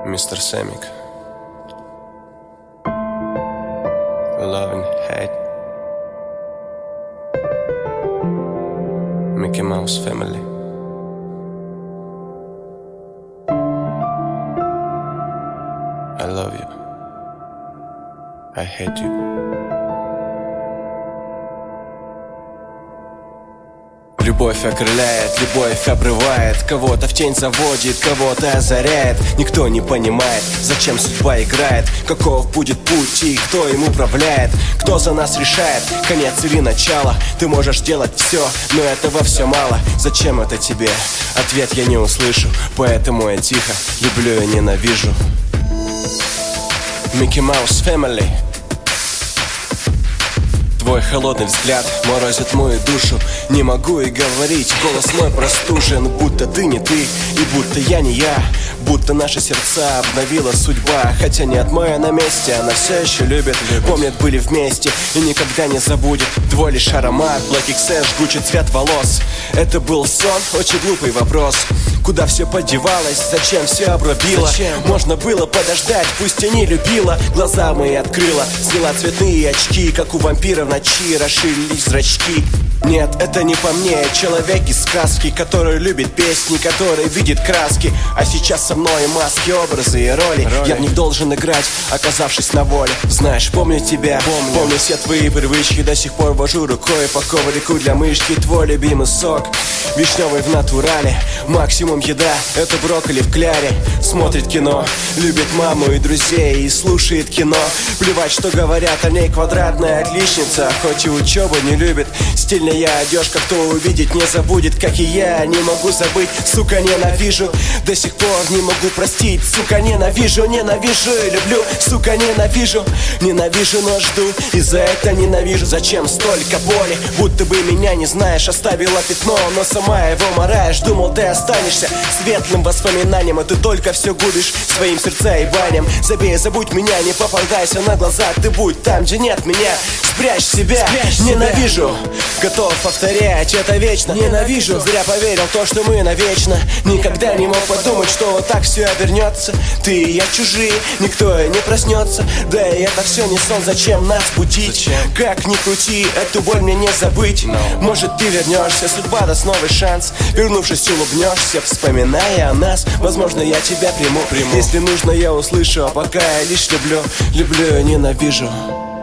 Mr. Semik. Love and hate. Mickey Mouse Family. I love you. I hate you. Любовь окрыляет, любовь обрывает, кого-то в тень заводит, кого-то озаряет. Никто не понимает, зачем судьба играет, каков будет путь и кто им управляет. Кто за нас решает, конец или начало. Ты можешь делать все, но этого все мало. Зачем это тебе? Ответ я не услышу, поэтому я тихо люблю и ненавижу. Mickey Mouse Family. Твой холодный взгляд морозит мою душу. Не могу и говорить, голос мой простужен. Будто ты не ты, и будто я не я. Будто наши сердца обновила судьба. Хотя нет, моя на месте, она все еще любит. Помнит, были вместе и никогда не забудет. Твой лишь аромат, Black XS, жгучий цвет волос. Это был сон, очень глупый вопрос. Куда все подевалось, зачем все обрубило? Можно было подождать, пусть и не любила. Глаза мои открыла, сняла цветные очки. Как у вампира в ночи расширились зрачки. Нет, это не по мне, человек из сказки, который любит песни, который видит краски. А сейчас со мной маски, образы и роли. Я в них должен играть, оказавшись на воле. Знаешь, помню тебя, помню все твои привычки. До сих пор вожу рукой по коврику для мышки. Твой любимый сок, вишневый в натурале. Максимум еда, это брокколи в кляре. Смотрит кино, любит маму и друзей и слушает кино. Плевать, что говорят о ней, квадратная отличница. Хоть и учебу не любит, стильная одежка, кто увидит, не забудет. Как и я, не могу забыть, сука, ненавижу. До сих пор не могу простить, сука, ненавижу. Ненавижу и люблю, сука, ненавижу. Ненавижу, но жду, и за это ненавижу. Зачем столько боли, будто бы меня не знаешь. Оставила пятно, но сама его мараешь. Думал, ты останешься светлым воспоминанием, а ты только все губишь своим сердцеебанием. Забей, забудь меня, не попадайся на глаза. Ты будь там, где нет меня, спрячь себя. Ненавижу, готов повторять это вечно. Ненавижу, зря поверил в то, что мы навечно. Никогда не мог подумать, что вот так все обернется. Ты и я чужие, никто и не проснется. Да и это все не сон, зачем нас будить? Как ни крути, эту боль мне не забыть. Может, ты вернешься, судьба даст новый шанс. Вернувшись, улыбнешься, вспоминая о нас. Возможно, я тебя приму. Если нужно, я услышу, а пока я лишь люблю и ненавижу.